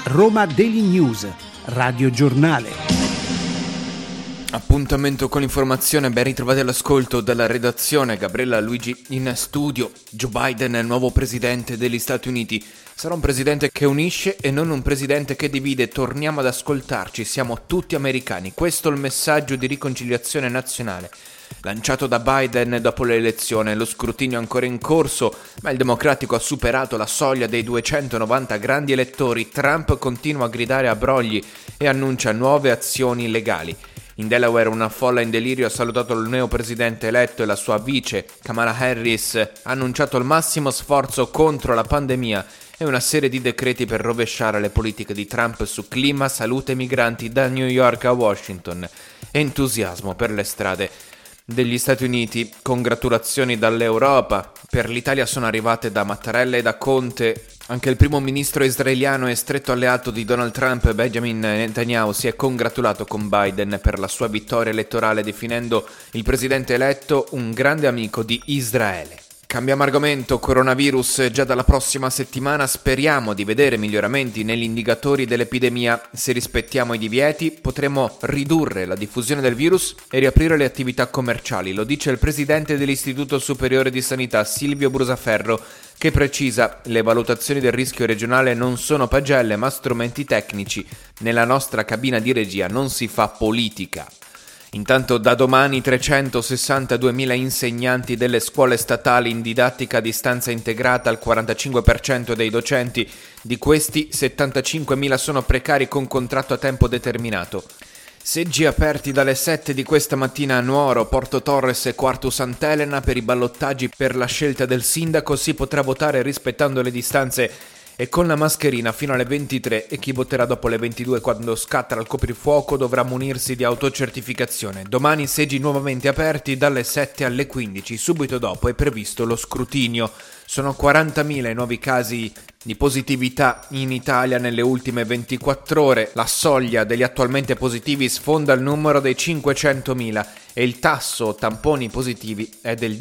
Roma Daily News, Radio Giornale. Appuntamento con l'informazione, ben ritrovati all'ascolto dalla redazione. Gabriella Luigi in studio. Joe Biden è il nuovo presidente degli Stati Uniti. Sarà un presidente che unisce e non un presidente che divide. Torniamo ad ascoltarci, siamo tutti americani. Questo è il messaggio di riconciliazione nazionale lanciato da Biden dopo l'elezione. Lo scrutinio è ancora in corso, ma il democratico ha superato la soglia dei 290 grandi elettori. Trump continua a gridare a brogli e annuncia nuove azioni legali. In Delaware una folla in delirio ha salutato il neopresidente eletto e la sua vice, Kamala Harris, ha annunciato il massimo sforzo contro la pandemia e una serie di decreti per rovesciare le politiche di Trump su clima, salute e migranti da New York a Washington. Entusiasmo per le strade degli Stati Uniti, congratulazioni dall'Europa. Per l'Italia sono arrivate da Mattarella e da Conte. Anche il primo ministro israeliano e stretto alleato di Donald Trump, Benjamin Netanyahu, si è congratulato con Biden per la sua vittoria elettorale, definendo il presidente eletto un grande amico di Israele. Cambiamo argomento, coronavirus. Già dalla prossima settimana speriamo di vedere miglioramenti negli indicatori dell'epidemia. Se rispettiamo i divieti potremo ridurre la diffusione del virus e riaprire le attività commerciali. Lo dice il presidente dell'Istituto Superiore di Sanità, Silvio Brusaferro, che precisa: le valutazioni del rischio regionale non sono pagelle ma strumenti tecnici. Nella nostra cabina di regia non si fa politica. Intanto da domani 362.000 insegnanti delle scuole statali in didattica a distanza integrata, il 45% dei docenti. Di questi 75.000 sono precari con contratto a tempo determinato. Seggi aperti dalle 7 di questa mattina a Nuoro, Porto Torres e Quartu Sant'Elena per i ballottaggi per la scelta del sindaco. Si potrà votare rispettando le distanze e con la mascherina fino alle 23, e chi voterà dopo le 22 quando scatta il coprifuoco dovrà munirsi di autocertificazione. Domani seggi nuovamente aperti dalle 7 alle 15, subito dopo è previsto lo scrutinio. Sono 40.000 i nuovi casi di positività in Italia nelle ultime 24 ore. La soglia degli attualmente positivi sfonda il numero dei 500.000 e il tasso tamponi positivi è del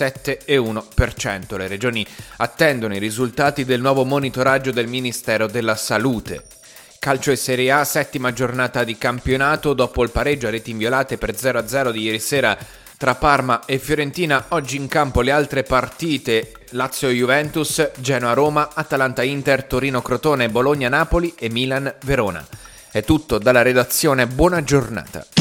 17,1%. Le regioni attendono i risultati del nuovo monitoraggio del Ministero della Salute. Calcio e Serie A, settima giornata di campionato. Dopo il pareggio a reti inviolate per 0-0 di ieri sera tra Parma e Fiorentina, oggi in campo le altre partite: Lazio-Juventus, Genoa-Roma, Atalanta-Inter, Torino-Crotone, Bologna-Napoli e Milan-Verona. È tutto dalla redazione, buona giornata.